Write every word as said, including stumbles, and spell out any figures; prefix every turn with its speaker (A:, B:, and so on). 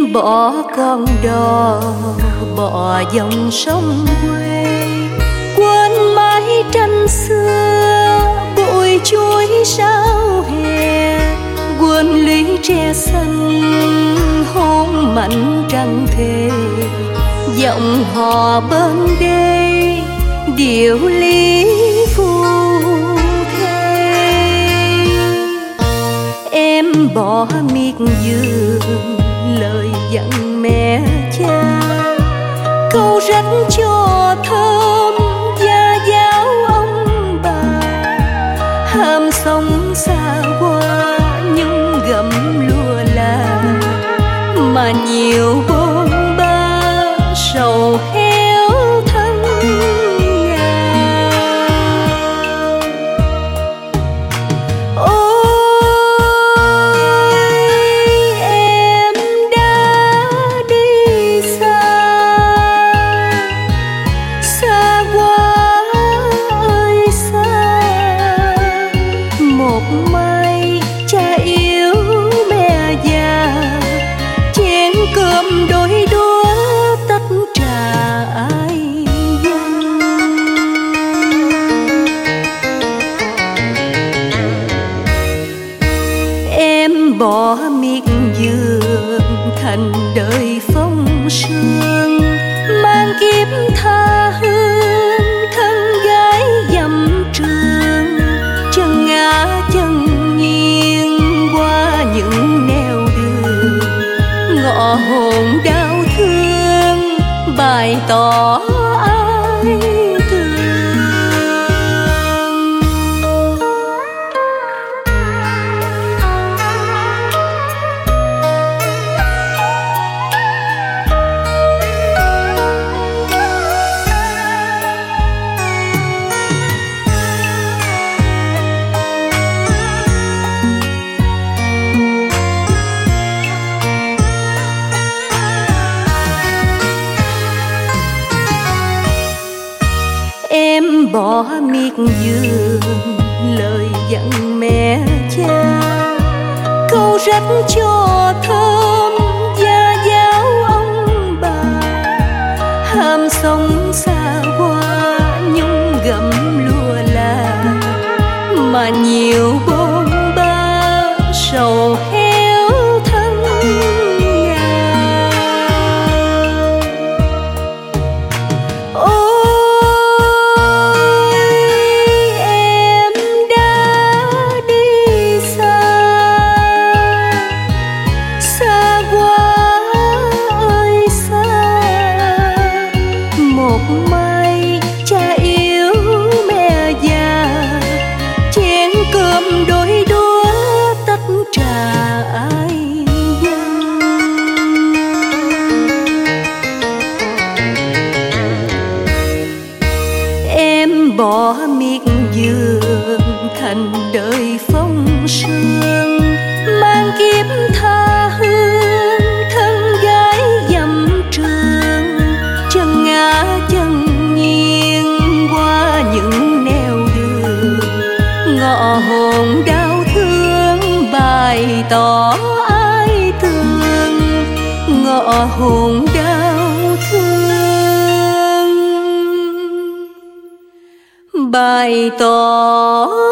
A: bỏ con đò bỏ dòng sông quê, quên mái tranh xưa bụi chuối sao hè, quên lũy tre xanh hôn mảnh trăng thề, giọng hò bên đê điệu lý phu thê. Em bỏ miệt vườn lời dặn mẹ cha, câu rắc cho thơm gia giáo ông bà, ham sống xa hoa nhưng gặm lúa là, mà nhiều bôn ba sầu héo thân nhà. Ôi em đã đi xa, xa quá ơi xa, một mai cha yêu mẹ già, chén cơm đôi đũa tách trà ai dân. Em bỏ miệt vườn thành đời phong sương, mang kiếp tha hương thân gái dặm trường, chân ngã chân nghiêng qua những nẻo đường, ngọ hồn đau thương bày tỏ ai thương. Em bỏ miệt vườn lời dặn mẹ cha, câu rắc cho thơm gia giáo ông bà, ham sống xa hoa nhung gặm lúa là, mà nhiều bôn ba sầu héo thân nhà. Một mai cha yêu mẹ già, chén cơm đôi đũa tách trà ai dân. Em bỏ miệt vườn thành đời phong sương, mang kiếp tha hương thân gái dặm trường, chân ngã chân nghiêng qua những nẻo đường, ngọ hồn đau thương bày tỏ ai thương, ngọ hồn đau thương bày tỏ